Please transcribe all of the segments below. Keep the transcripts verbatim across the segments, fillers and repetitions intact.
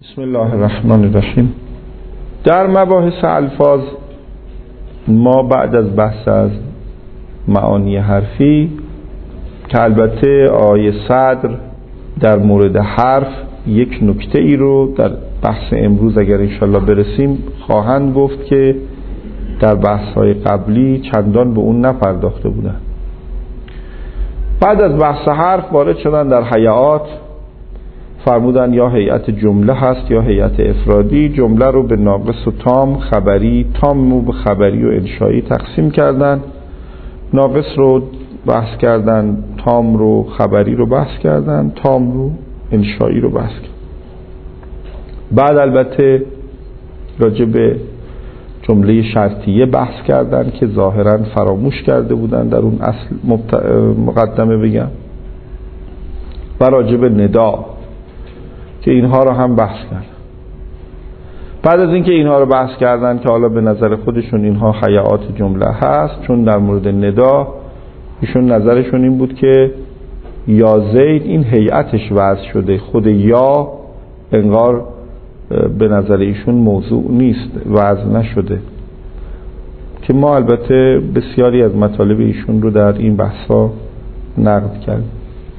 بسم الله الرحمن الرحیم. در مباحث الفاظ ما بعد از بحث از معانی حرفی که البته آیه صدر در مورد حرف یک نکته ای رو در بحث امروز اگر انشالله برسیم خواهند گفت که در بحث های قبلی چندان به اون نپرداخته بودن. بعد از بحث حرف وارد شدن در هیئات، فرمودن یا هیئت جمله هست یا هیئت افرادی. جمله رو به ناقص و تام، خبری، تام رو به خبری و انشایی تقسیم کردن، ناقص رو بحث کردن، تام رو خبری رو بحث کردن، تام رو انشایی رو بحث کردن. بعد البته راجع به جمله شرطیه بحث کردن که ظاهرا فراموش کرده بودن در اون اصل مقدمه بگم، و راجع به ندا که اینها رو هم بحث کردن. بعد از اینکه اینها رو بحث کردن که حالا به نظر خودشون اینها هیئات جمله هست، چون در مورد ندا ایشون نظرشون این بود که یا زید این هیئتش وضع شده، خود یا انگار به نظر ایشون موضوع نیست، وضع نشده، که ما البته بسیاری از مطالب ایشون رو در این بحثا نقد کردیم.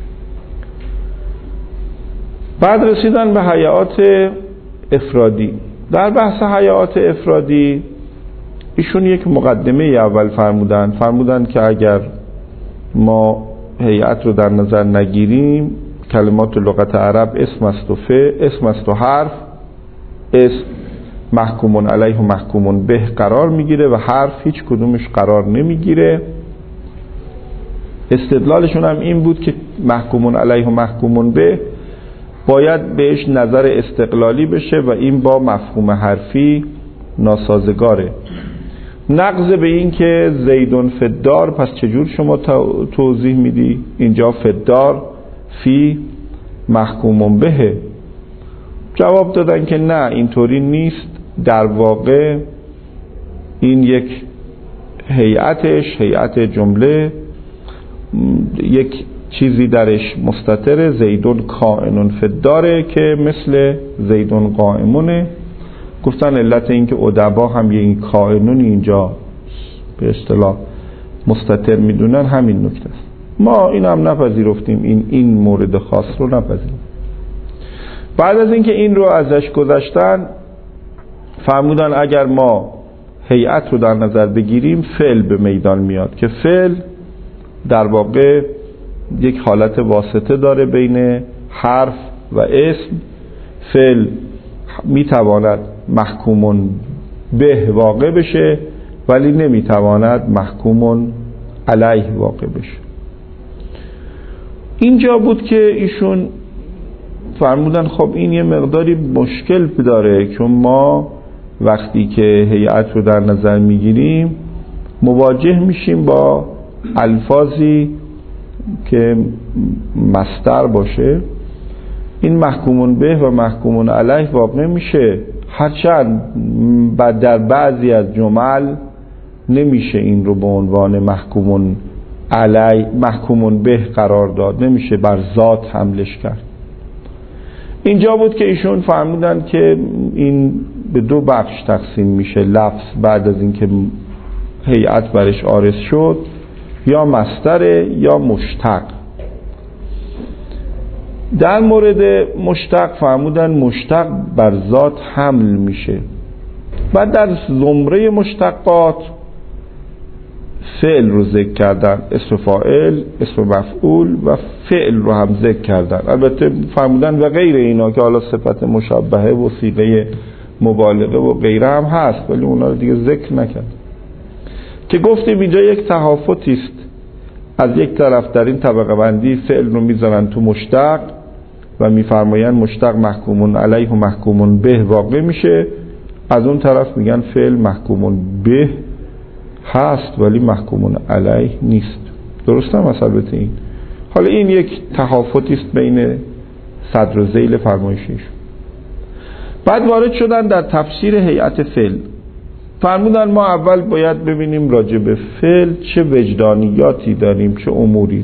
بعد رسیدن به هیئات افرادی. در بحث هیئات افرادی ایشون یک مقدمه اول فرمودن فرمودن که اگر ما هیئت رو در نظر نگیریم، کلمات لغت عرب اسم است و فعل، اسم است و حرف، اسم محکومون علیه و محکومون به قرار میگیره و حرف هیچ کدومش قرار نمیگیره. استدلالشون هم این بود که محکومون علیه و محکومون به باید بهش نظر استقلالی بشه و این با مفهوم حرفی ناسازگاره. نقض به این که زیدون فدار، پس چجور شما توضیح میدی اینجا فدار فی محکومون به؟ جواب دادن که نه، اینطوری نیست، در واقع این یک هیئتش، هیئت جمله، یک چیزی درش مستتره، زیدون کائنون فداره که مثل زیدون قائمونه. گفتن علت این که ادبا هم این کائنون اینجا به اصطلاح مستتر میدونن همین نکته است. ما این هم نپذیرفتیم، این این مورد خاص رو نپذیرفتیم. بعد از اینکه این رو ازش گذاشتن فرمودن اگر ما هیئت رو در نظر بگیریم فعل به میدان میاد که فعل در واقع یک حالت واسطه داره بین حرف و اسم. فعل میتواند محکومون به واقع بشه ولی نمیتواند محکومون علیه واقع بشه. اینجا بود که ایشون فرمودن خب این یه مقداری مشکل داره، چون ما وقتی که هیئت رو در نظر میگیریم مواجه میشیم با الفاظی که مصدر باشه. این محکومون به و محکومون علیه واقع میشه، هرچند در بعضی از جمل نمیشه این رو به عنوان محکومون علیه محکومون به قرار داد، نمیشه بر ذات حملش کرد. اینجا بود که ایشون فرمودن که این به دو بخش تقسیم میشه لفظ بعد از اینکه هیئت برش عارض شد، یا مصدر یا مشتق. در مورد مشتق فرمودن مشتق بر ذات حمل میشه. بعد در زمره مشتقات فعل رو ذکر کردن، اسم فاعل، اسم مفعول و فعل رو هم ذکر کردن. البته فرمودن و غیر اینا که حالا صفت مشبهه و صیغه مبالغه و غیره هم هست ولی اونا رو دیگه ذکر نکرد. که گفتیم اینجا یک تهافتی است. از یک طرف در این طبقه بندی فعل رو میذارن تو مشتق و میفرمایند مشتق محکومون علیه و محکومون به واقع میشه، از اون طرف میگن فعل محکومون به هست ولی محکومون علیه نیست. درسته مثلا این؟ حالا این یک تهافتی است بین صدر و ذیل فرمایشش. بعد وارد شدن در تفسیر هیئت فعل. فرمودن ما اول باید ببینیم راجع به فعل چه وجدانیاتی داریم، چه اموری.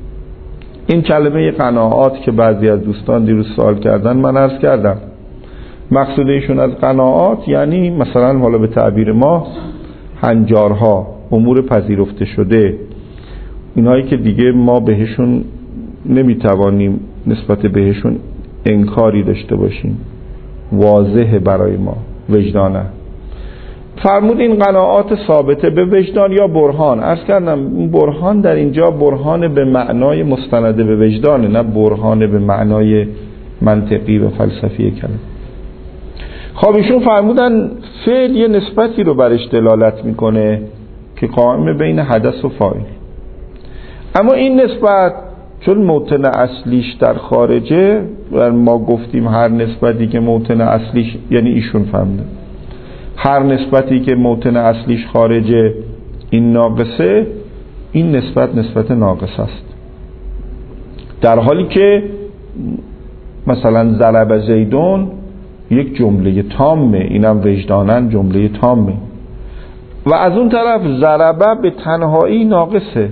این کلمه قناعات که بعضی از دوستان دیروز سوال کردن من عرض کردم مقصود ایشون از قناعات یعنی مثلا حالا به تعبیر ما هنجارها، امور پذیرفته شده، اینهایی که دیگه ما بهشون نمیتوانیم نسبت بهشون انکاری داشته باشیم، واضحه برای ما وجدانه. فرمود این قناعات ثابته به وجدان یا برهان. عرض کردم برهان در اینجا برهان به معنای مستنده به وجدانه، نه برهان به معنای منطقی و فلسفی کلمه. خب ایشون فرمودن فعل یه نسبتی رو برش دلالت میکنه که قائم بین حدث و فاعل، اما این نسبت چون موطن اصلیش در خارجه و ما گفتیم هر نسبتی که موطن اصلیش، یعنی ایشون فهمده هر نسبتی که موطن اصلیش خارجه این ناقصه، این نسبت نسبت ناقص است، در حالی که مثلا ضرب زیدون یک جمله تامه، اینم وجدانن جمله تامه، و از اون طرف ضربه به تنهایی ناقصه.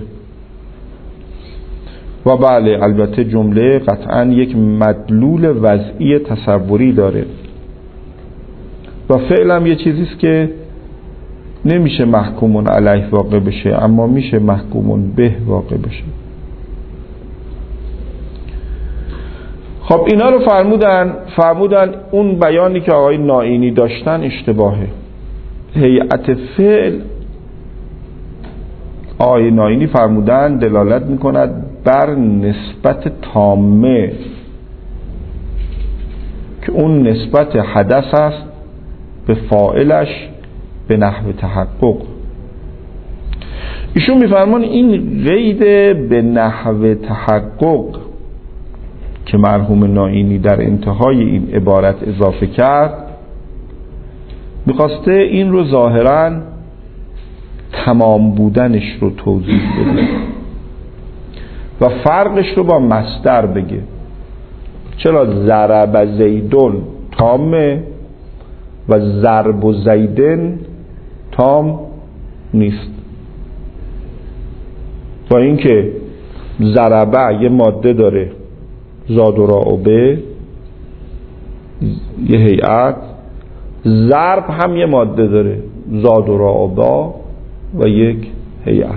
و بله البته جمله قطعا یک مدلول وضعی تصوری داره و فعلا یه چیزیست که نمیشه محکومون علیه واقع بشه، اما میشه محکومون به واقع بشه. خب اینا رو فرمودن فرمودن اون بیانی که آقای نائینی داشتن اشتباهه. هیئت فعل آقای نائینی فرمودن دلالت میکند بر نسبت تامه که اون نسبت حدث است به فاعلش به نحو تحقق. ایشون میفرمان این قید به نحو تحقق که مرحوم نائینی در انتهای این عبارت اضافه کرد، میخواسته این رو ظاهراً تمام بودنش رو توضیح بده و فرقش رو با مصدر بگه. چرا ضرب زیدون تامه و ضرب و زیدن تام نیست؟ با اینکه ضربه یه ماده داره زاد و را و به یه هیئت، ضرب هم یه ماده داره زاد و را و با و یک هیئت.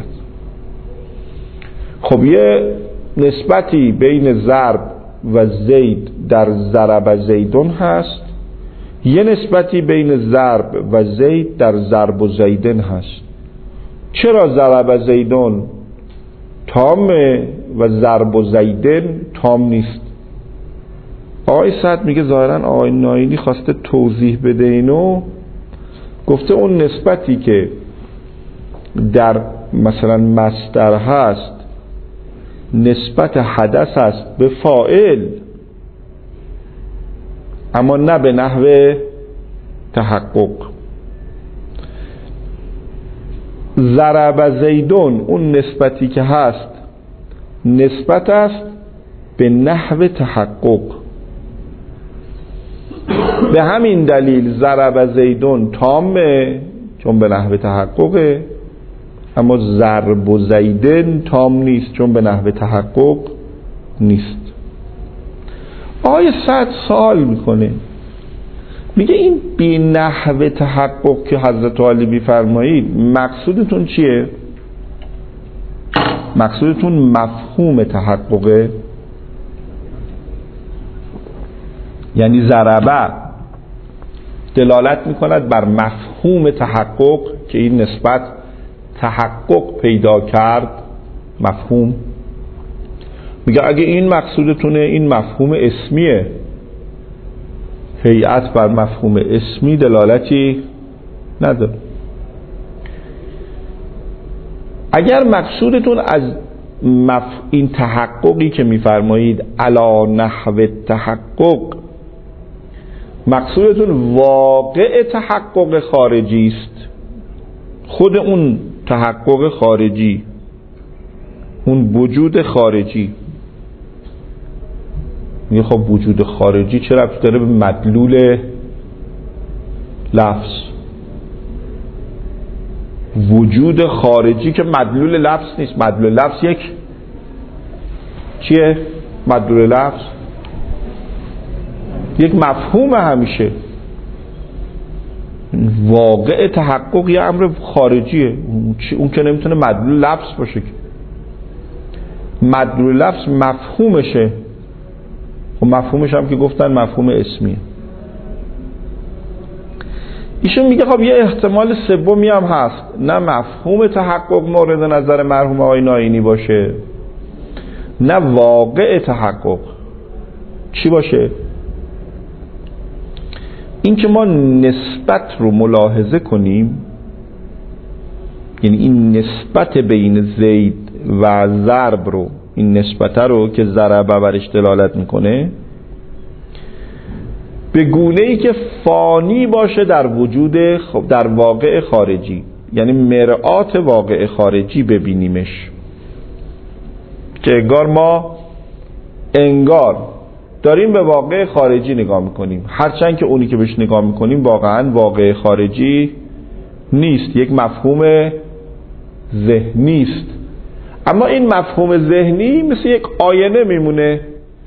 خب یه نسبتی بین ضرب و زید در ضرب زیدون هست، یه نسبتی بین ضرب و زید در ضرب و زیدن هست. چرا ضرب زیدون تامه و ضرب و زیدن تام نیست؟ آقای سعد میگه ظاهرا آقای نائینی خواسته توضیح بده اینو، گفته اون نسبتی که در مثلا مصدر هست نسبت حدث است به فاعل، اما نه به نحو تحقق. ضرب زیدون اون نسبتی که هست نسبت است به نحو تحقق. به همین دلیل ضرب زیدون تامه چون به نحو تحققه، اما ضرب و زیدن تام نیست چون به نحو تحقق نیست. آیه صد سوال میکنه، میگه این بی نحو تحقق که حضرت علی میفرمایید مقصودتون چیه؟ مقصودتون مفهوم تحققه؟ یعنی ضربه دلالت میکند بر مفهوم تحقق که این نسبت تحقق پیدا کرد؟ مفهوم میگه اگه این مقصودتونه این مفهوم اسمیه، هیئت بر مفهوم اسمی دلالتی نداره. اگر مقصودتون از مف... این تحققی که میفرمایید علا نحو تحقق مقصودتون واقع تحقق خارجی است، خود اون تحقق خارجی، اون وجود خارجی، میگه خب وجود خارجی چه ربطی داره به مدلول لفظ؟ وجود خارجی که مدلول لفظ نیست. مدلول لفظ یک چیه؟ مدلول لفظ یک مفهوم همیشه. واقع تحقق یه امر خارجیه، اون که نمیتونه مدلول لفظ باشه که. مدلول لفظ مفهومشه، و مفهومش هم که گفتن مفهوم اسمیه. ایشون میگه خب یه احتمال سومی هم هست، نه مفهوم تحقق مورد نظر مرحوم آقای ناینی باشه، نه واقع تحقق. چی باشه؟ این که ما نسبت رو ملاحظه کنیم، یعنی این نسبت بین زید و ضرب رو، این نسبت رو که ضرب برش دلالت میکنه، به گونه‌ای که فانی باشه در وجود، خب در واقع خارجی، یعنی مرآت واقع خارجی ببینیمش، که انگار ما انگار داریم به واقع خارجی نگاه میکنیم، هرچند که اونی که بهش نگاه میکنیم واقعا واقع خارجی نیست، یک مفهوم ذهنی است. اما این مفهوم ذهنی مثل یک آینه میمونه.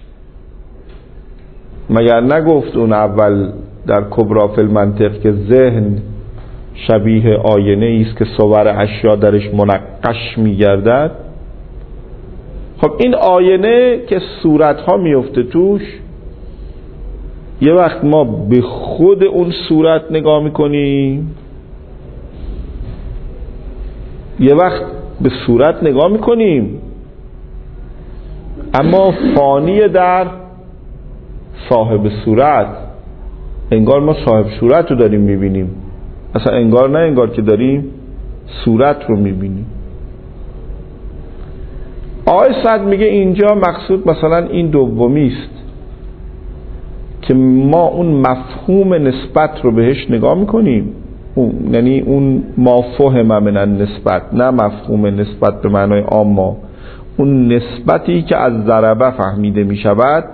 مگر نگفت اون اول در کبری فی المنطق که ذهن شبیه آینه است که صور اشیا درش منقش میگردد؟ خب این آینه که صورتها میفته توش، یه وقت ما به خود اون صورت نگاه میکنیم، یه وقت به صورت نگاه میکنیم اما فانی در صاحب صورت، انگار ما صاحب صورت رو داریم میبینیم، اصلا انگار نه انگار که داریم صورت رو میبینیم. آقای سعد میگه اینجا مقصود مثلا این دومی است که ما اون مفهوم نسبت رو بهش نگاه میکنیم، اون یعنی اون ما فهم من نسبت، نه مفهوم نسبت به معنای عام، اون نسبتی که از ضربه فهمیده میشود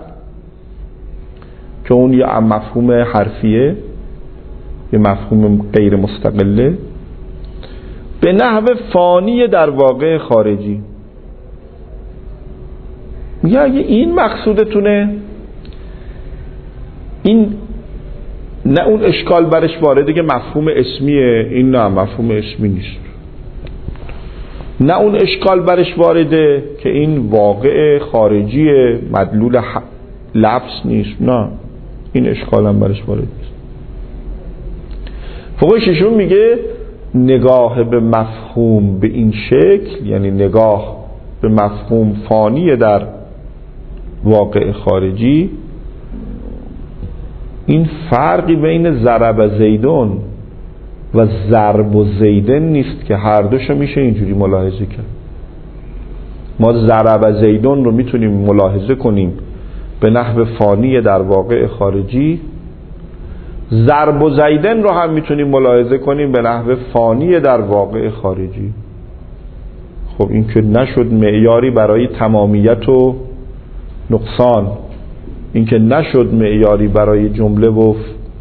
که اون یه مفهوم حرفیه، یه مفهوم غیر مستقله، به نحو فانی در واقع خارجی. میگه اگه این مقصودتونه، این نه اون اشکال برش وارده که مفهوم اسمیه، این نه مفهوم اسمی نیست، نه اون اشکال برش وارده که این واقع خارجیه مدلول لفظ نیست، نه این اشکال هم برش وارد نیست. فوقش ایشون میگه نگاه به مفهوم به این شکل، یعنی نگاه به مفهوم فانی در واقع خارجی، این فرقی بین ضرب زیدون و ضرب و زیدن نیست که هر دوشو میشه اینجوری ملاحظه کرد. ما ضرب زیدون رو میتونیم ملاحظه کنیم به نحو فانی در واقع خارجی، ضرب و زیدن رو هم میتونیم ملاحظه کنیم به نحو فانی در واقع خارجی. خب این که نشد معیاری برای تمامیت و نقصان، این که نشد معیاری برای جمله و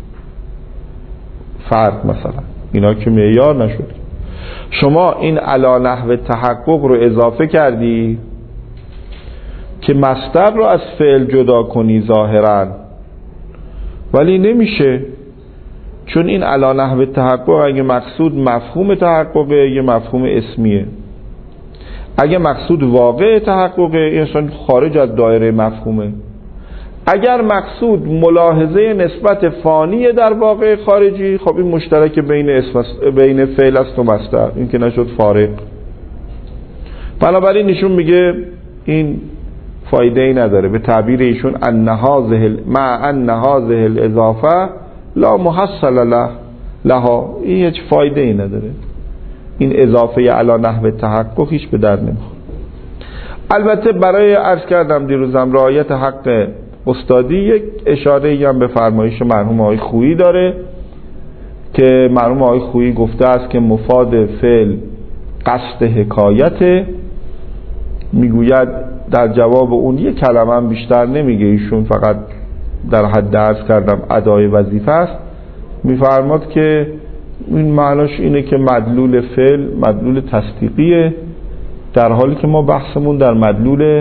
فرد، مثلا اینا که معیار نشد. شما این علی نحو تحقق رو اضافه کردی که مصدر رو از فعل جدا کنی ظاهرا، ولی نمیشه، چون این علی نحو تحقق اگه مقصود مفهوم تحققه یه مفهوم اسمیه، اگه مقصود واقع تحققه این اصلا خارج از دایره مفهومه، اگر مقصود ملاحظه نسبت فانی در واقع خارجی، خب این مشترک بین اسم بین فعل است و مصدر، این که نشد فارق. بنابراین ایشون میگه این فایده ای نداره، به تعبیر ایشون ان هذه مع ان هذه الاضافه لا محصل له لها، این هیچ فایده ای نداره، این اضافه علی نحو تحقق هیچ به درد نمیخوره. البته برای عرض کردم دیروزم رعایت حق استادی یک اشاره‌ای هم به فرمایش مرحوم آقای خویی داره که مرحوم آقای خویی گفته است که مفاد فعل قصد حکایت، میگوید در جواب اون یک کلمه هم بیشتر نمیگه ایشون، فقط در حد عرض کردم ادای وظیفه است، میفرماد که این معناش اینه که مدلول فعل مدلول تصدیقیه، در حالی که ما بحثمون در مدلول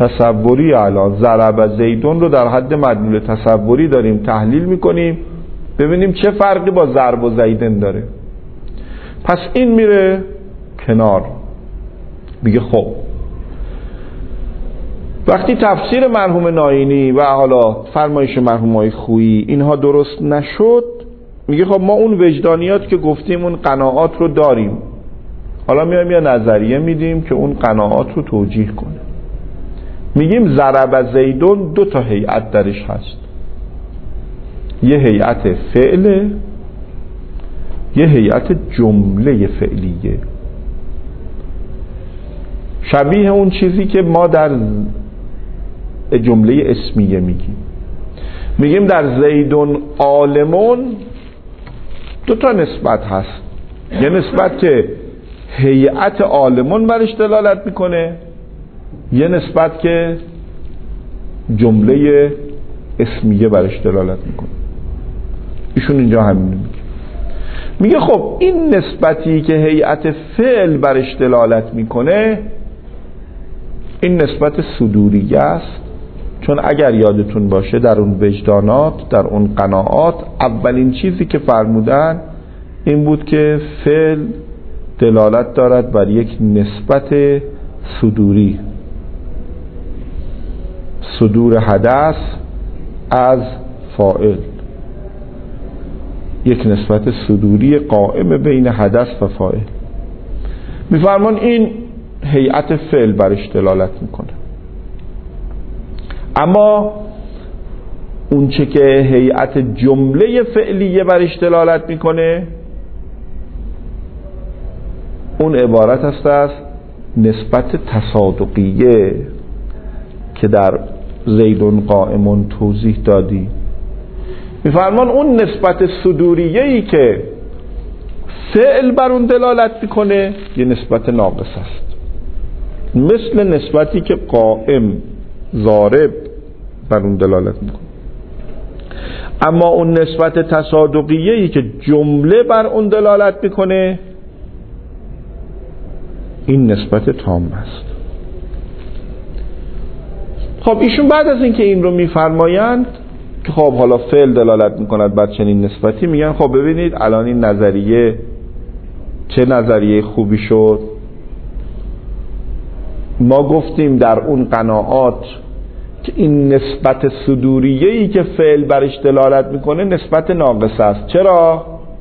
تصوری، الان ضرب زیدون رو در حد مدلول تصوری داریم تحلیل میکنیم ببینیم چه فرقی با ضرب و زیدن داره. پس این میره کنار، میگه خب وقتی تفسیر مرحوم ناینی و حالا فرمایش مرحوم آقای خویی اینها درست نشد، میگه خب ما اون وجدانیات که گفتیم اون قناعات رو داریم، حالا میایم یه نظریه میدیم که اون قناعات رو توجیه کنه. میگیم ضرب زیدون دو تا هیئت درش هست، یه هیئت فعل، یه هیئت جمله فعلیه، شبیه اون چیزی که ما در جمله اسمیه میگیم. میگیم در زیدون عالمون دو تا نسبت هست، یه نسبت که هیئت عالمون برش دلالت میکنه، یه نسبت که جمله اسمیه برش دلالت میکنه. ایشون اینجا همین میگه. میگه خب این نسبتی که هیئت فعل برش دلالت میکنه این نسبت صدوریه است، چون اگر یادتون باشه در اون وجدانات، در اون قناعات، اولین چیزی که فرمودن این بود که فعل دلالت دارد بر یک نسبت صدوری، صدور حدث از فاعل، یک نسبت صدوری قائم بین حدث و فاعل. میفرمان این هیئت فعل برش دلالت میکنه. اما اون چه که هیئت جمله فعلیه برش دلالت میکنه اون عبارت است از نسبت تصادقیه که در زیدون قائمون توضیح دادی. میفرمان اون نسبت صدوریه‌ای که فعل بر اون دلالت میکنه یه نسبت ناقص است، مثل نسبتی که قائم ضارب بر اون دلالت میکنه. اما اون نسبت تصادقیه‌ای که جمله بر اون دلالت میکنه این نسبت تام است. خب ایشون بعد از اینکه این رو میفرمایند که خب حالا فعل دلالت میکند بر چنین نسبتی، میگن خب ببینید الان این نظریه چه نظریه خوبی شد. ما گفتیم در اون قناعات که این نسبت صدوریه‌ای که فعل برش دلالت میکنه نسبت ناقص است. چرا؟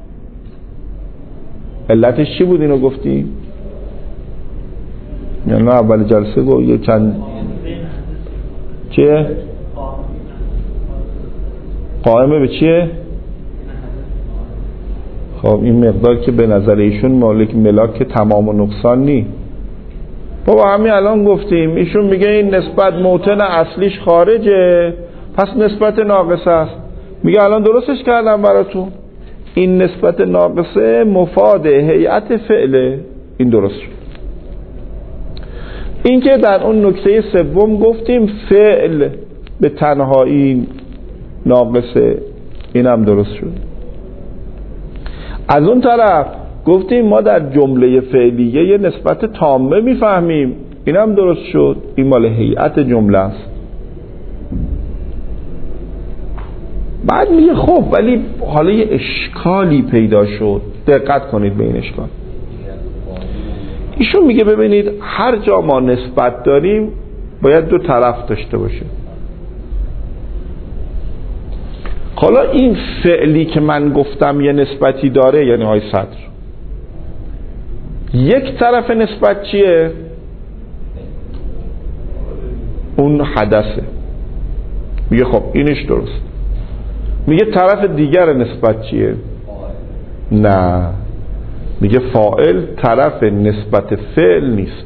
علتش چی بود اینو گفتیم؟ یعنی نه اول جلسه گو یه چند چیه؟ قائمه به چیه؟ خب این مقدار که به نظر ایشون مالک ملاک تمام و نقصان نی. بابا همین الان گفتیم ایشون میگه این نسبت موطن اصلیش خارجه پس نسبت ناقص است. میگه الان درستش کردم براتون، این نسبت ناقصه مفاد هیئت فعله. این درست شد. این که در اون نکته سوم گفتیم فعل به تنهایی ناقصه، این هم درست شد. از اون طرف گفتیم ما در جمله فعلیه یه نسبت تامه میفهمیم، این هم درست شد. این مال هیئت جمله است. بعد میگه خب ولی حالا یه اشکالی پیدا شد، دقت کنید به این اشکال. ایشون میگه ببینید هر جا ما نسبت داریم باید دو طرف داشته باشه. حالا این فعلی که من گفتم یه نسبتی داره، یعنی های صدر، یک طرف نسبت چیه؟ اون حدثه. میگه خب اینش درست. میگه طرف دیگر نسبت چیه؟ نه، میگه فاعل طرف نسبت فعل نیست.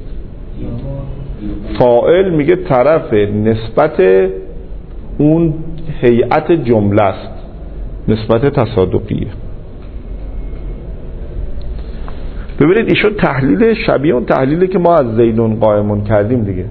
فاعل میگه طرف نسبت اون هیئت جمله است، نسبت تصادقیه. ببینید ایشون تحلیل شبیه اون تحلیلی که ما از زیدون قائمون کردیم دیگه.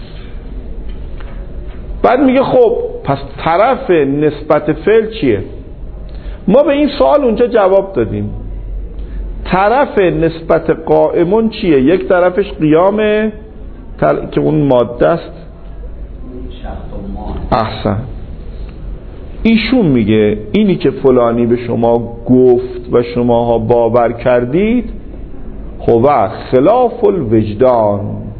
بعد میگه خب پس طرف نسبت فعل چیه؟ ما به این سوال اونجا جواب دادیم. طرف نسبت قائمون چیه؟ یک طرفش قیامه که اون ماده است. احسن. ایشون میگه اینی که فلانی به شما گفت و شماها باور کردید خب خلاف الوجدان،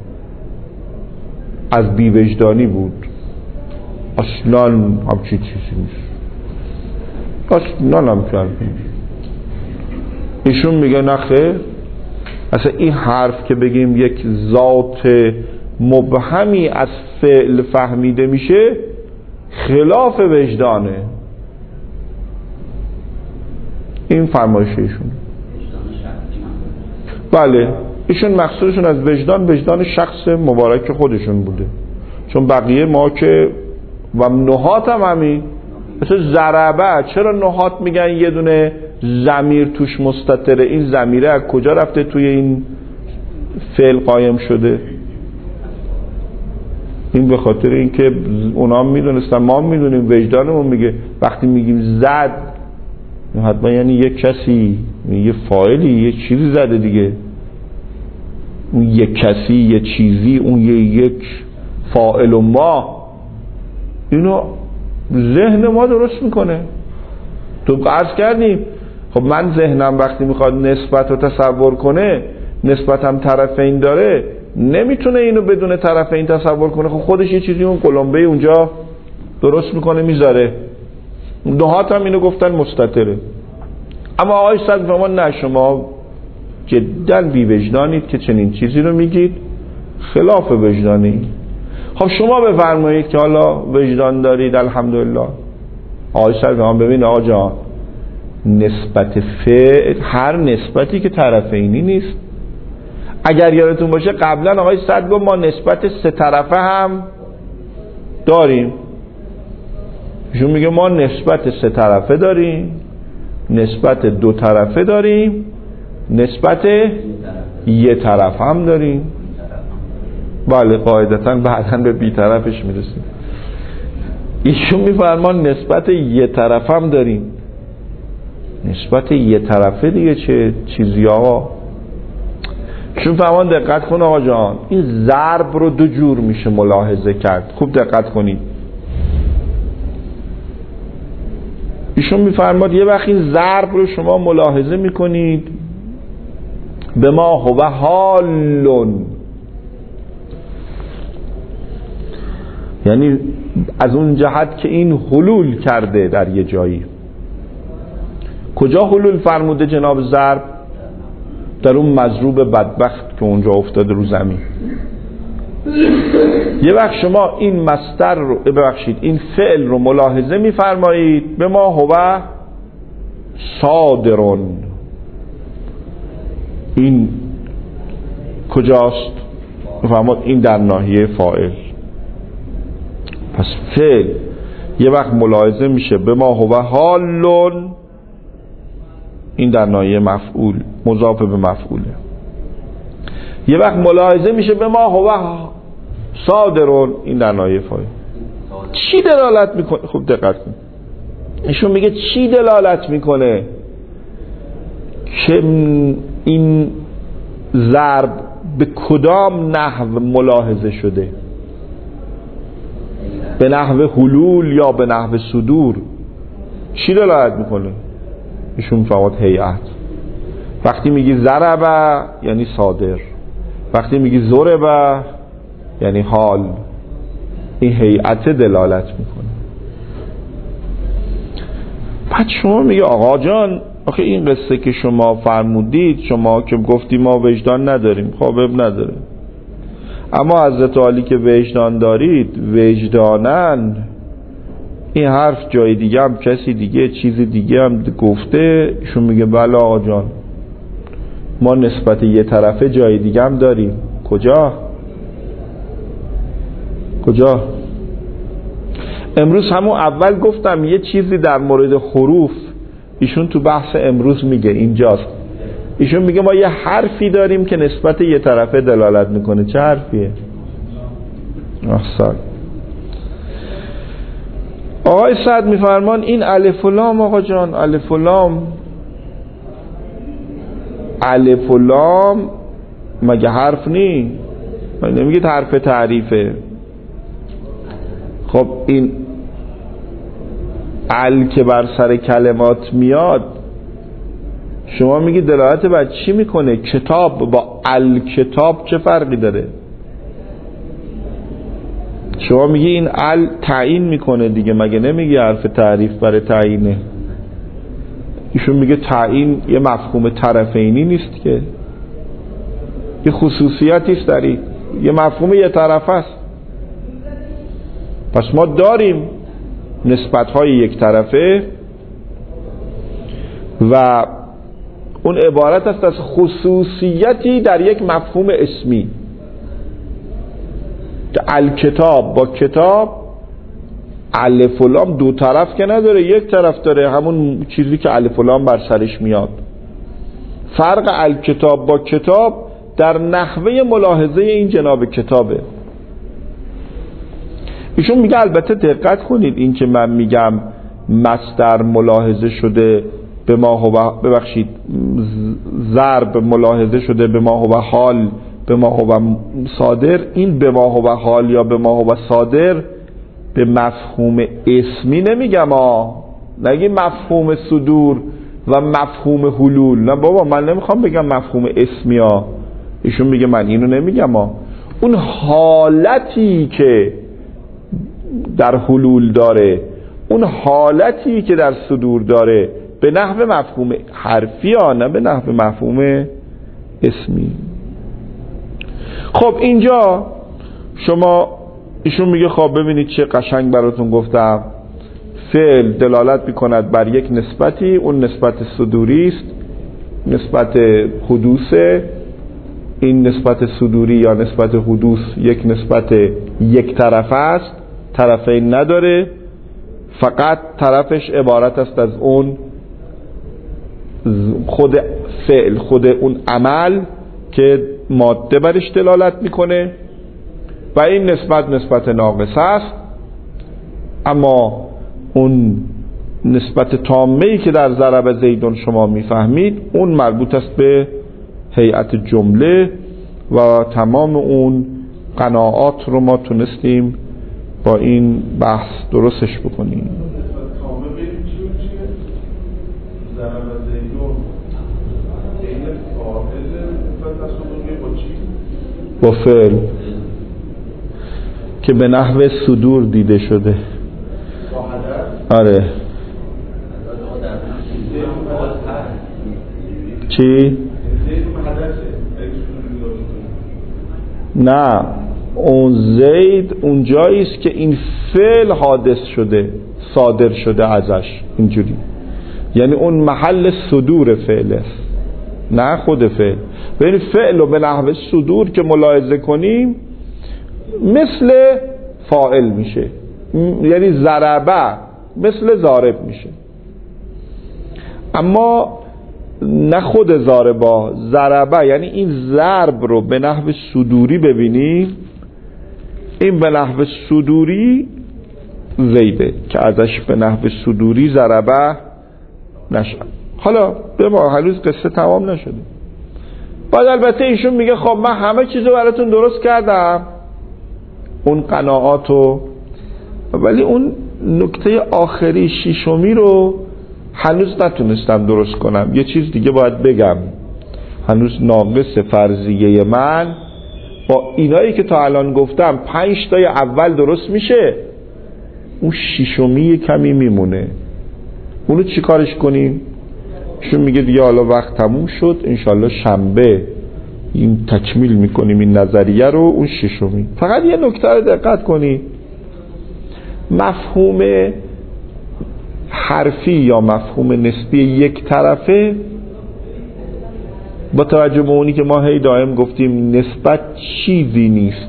از بی وجدانی بود، اصلا همچی چیزی نیست، اصلا هم کردیم. ایشون میگه نخیر، اصلا این حرف که بگیم یک ذات مبهمی از فعل فهمیده میشه خلاف وجدانه. این فرمایش ایشون. بله ایشون مقصودشون از وجدان وجدان شخص مبارک خودشون بوده، چون بقیه ما که و نحات هم همین مثل ضربه. چرا نحات میگن یه دونه ضمیر توش مستتره؟ این ضمیره از کجا رفته توی این فعل قایم شده؟ این به خاطر اینکه اونا میدونستن، ما میدونیم، وجدانمون میگه وقتی میگیم زد حتما یعنی یک کسی، یه فاعلی، یه چیزی زده دیگه. اون یک کسی، یه چیزی، اون یه یک فاعل و ما، اینو ذهن ما درست میکنه. تو عرض کردیم خب من ذهنم وقتی میخواد نسبت رو تصور کنه، نسبت هم طرفین داره، نمیتونه اینو بدون طرفین تصور کنه. خب خودش یه چیزی اون قلمبه اونجا درست میکنه میذاره. نحات هم اینو گفتن مستتره. اما آقای صدر فرمان نه، شما جدا بی وجدانید که چنین چیزی رو میگید، خلاف وجدانی. خب شما بفرمایید که حالا وجدان دارید الحمدلله. آقای صدر فرمان ببین آقا جان، نسبت فعل هر نسبتی که طرفینی نیست. اگر یادتون باشه قبلا آقای صدر گفت ما نسبت سه طرفه هم داریم. ایشون میگه ما نسبت سه طرفه داریم، نسبت دو طرفه داریم، نسبت یه طرف هم داریم. بله قاعدتا بعداً به بی طرفش میرسیم. ایشون میفرمان نسبت یه طرف هم داریم. نسبت یه طرفه دیگه چه چیزی آقا؟ ایشون فرمان دقت کن آقا جان، این ضرب رو دو جور میشه ملاحظه کرد. خوب دقت کنید. ایشون میفرماد یه وقت این ضرب رو شما ملاحظه میکنید به ما هو حالون، یعنی از اون جهت که این حلول کرده در یه جایی. کجا حلول فرموده جناب ضرب؟ در اون مضروب بدبخت که اونجا افتاده رو زمین. یه وقت شما این مصدر رو ببخشید این فعل رو ملاحظه میفرمایید به ما هو صادرون. این کجاست؟ میفرماد این در ناحیه فاعل. پس فعل یه وقت ملاحظه میشه به ما هو حالون، این در ناحیه مفعول، مضاف به مفعوله. یه وقت ملاحظه میشه به ما هو صادرون، این در ناحیه فاعل. چی دلالت میکنه؟ خوب دقت کن. ایشون میگه چی دلالت میکنه که این ضرب به کدام نحو ملاحظه شده؟ به نحو حلول یا به نحو صدور؟ چی دلالت میکنه؟ ایشون فوات هیئت. وقتی میگی ضربه یعنی صادر، وقتی میگی ضربه یعنی حال. این هیئت دلالت میکنه. بعد شما میگه آقا جان آخه این قصه که شما فرمودید، شما که گفتی ما وجدان نداریم، خب اب نداره، اما حضرت عالی که وجدان دارید وجدانن، این حرف جای دیگه هم کسی دیگه چیز دیگه هم گفته. ایشون میگه بله آقا جان، ما نسبت یه طرفه جای دیگه هم داریم. کجا؟ کجا؟ امروز همون اول گفتم یه چیزی در مورد حروف ایشون تو بحث امروز میگه اینجاست. ایشون میگه ما یه حرفی داریم که نسبت یه طرفه دلالت میکنه. چه حرفیه؟ احسن. آقای سعد میفرمان این الف و لام آقا جان، الف و لام، الف و لام مگه حرف نی؟ مگه نمیگید حرف تعریفه؟ خب این ال که بر سر کلمات میاد شما میگی دلالت بر چی میکنه؟ کتاب با الکتاب چه فرقی داره؟ شما میگی این ال تعیین میکنه دیگه، مگه نمیگی حرف تعریف برای تعیینه؟ ایشون میگه تعیین یه مفهوم طرفینی نیست که، یه خصوصیتی است داری، یه مفهوم یه طرفه است. پس ما داریم نسبت‌های یک طرفه و اون عبارت است از خصوصیتی در یک مفهوم اسمی. الکتاب با کتاب الف و لام دو طرف که نداره، یک طرف داره، همون چیزی که الف و لام بر سرش میاد. فرق الکتاب با کتاب در نحوه ملاحظه این جناب کتابه. ایشون میگه البته دقت کنید، این که من میگم مصدر ملاحظه شده به ما هو، ببخشید ضرب ملاحظه شده به ما هو حال به ما هو صادر، این به ما هو حال یا به ما هو صادر به مفهوم اسمی نمیگم ها، نگی مفهوم صدور و مفهوم حلول، نه بابا من نمیخوام بگم مفهوم اسمی ها. ایشون میگه من اینو نمیگم ها، اون حالتی که در حلول داره، اون حالتی که در صدور داره به نحو مفهوم حرفی ها، نه به نحو مفهوم اسمی. خب اینجا شما ایشون میگه خب ببینید چه قشنگ براتون گفتم، فعل دلالت میکند بر یک نسبتی، اون نسبت صدوری است، نسبت حدوثه. این نسبت صدوری یا نسبت حدوث یک نسبت یک طرفه است، طرفین نداره، فقط طرفش عبارت است از اون خود فعل، خود اون عمل که ماده برش دلالت میکنه و این نسبت نسبت ناقص است. اما اون نسبت تامه‌ای که در ضرب زیدون شما میفهمید اون مربوط است به هیئت جمله و تمام اون قناعات رو ما تونستیم با این بحث درستش بکنیم. با فعل که به نحو صدور دیده شده. آره چی؟ نه، اون زید اون جایی است که این فعل حادث شده، صادر شده ازش، اینجوری، یعنی اون محل صدور فعل است، نه خود فعل. ببین فعل رو به نحو صدور که ملاحظه کنیم مثل فاعل میشه، یعنی ضربه مثل ضارب میشه. اما نه خود ضاربا، ضربه، یعنی این ضرب رو به نحو صدوری ببینیم، این به نحو صدوری زیده که ازش به نحو صدوری ضربه نشد. حالا به ما هنوز قصه تمام نشده. بعد البته ایشون میگه خب من همه چیزو براتون درست کردم، اون قناعاتو، ولی اون نکته آخری شیشمی رو هنوز نتونستم درست کنم. یه چیز دیگه باید بگم، هنوز ناقص فرضیه من با اینایی که تا الان گفتم پنج تای اول درست میشه، اون شیشمی کمی میمونه. اونو چی کارش کنیم؟ شون میگه دیگه حالا وقت تموم شد، انشالله شنبه این تکمیل میکنیم این نظریه رو، اون شیشمی. فقط یه نکته رو دقت کنی، مفهوم حرفی یا مفهوم نسبی یک طرفه با توجه به اونی که ما هی دائم گفتیم نسبت چیزی نیست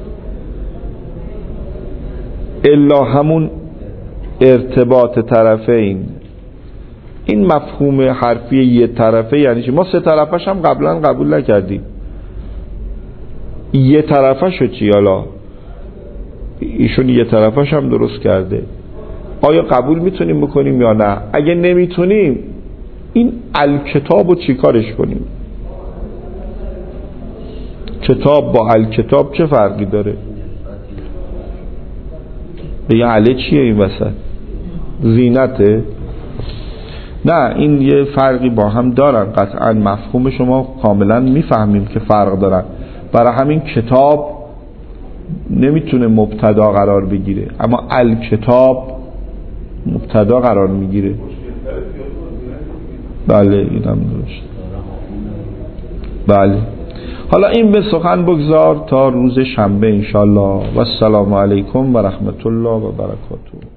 الا همون ارتباط طرفین. این مفهوم حرفی یک طرفه یعنی چی؟ ما سه طرفش هم قبلا قبول نکردیم، یک طرفش چی؟ حالا ایشون یک طرفش هم درست کرده. آیا قبول میتونیم بکنیم یا نه؟ اگه نمیتونیم این الکتاب رو چی کارش کنیم؟ کتاب با الکتاب چه فرقی داره؟ بگه علی چیه این وسط؟ زینته؟ نه، این یه فرقی با هم دارن قطعا، مفهوم شما کاملا میفهمیم که فرق دارن، برای همین کتاب نمیتونه مبتدا قرار بگیره اما الکتاب مبتدا قرار میگیره. بله اینم درست. بله حالا این به سخن بگذار تا روز شنبه انشالله. و السلام علیکم و رحمت الله و برکاته.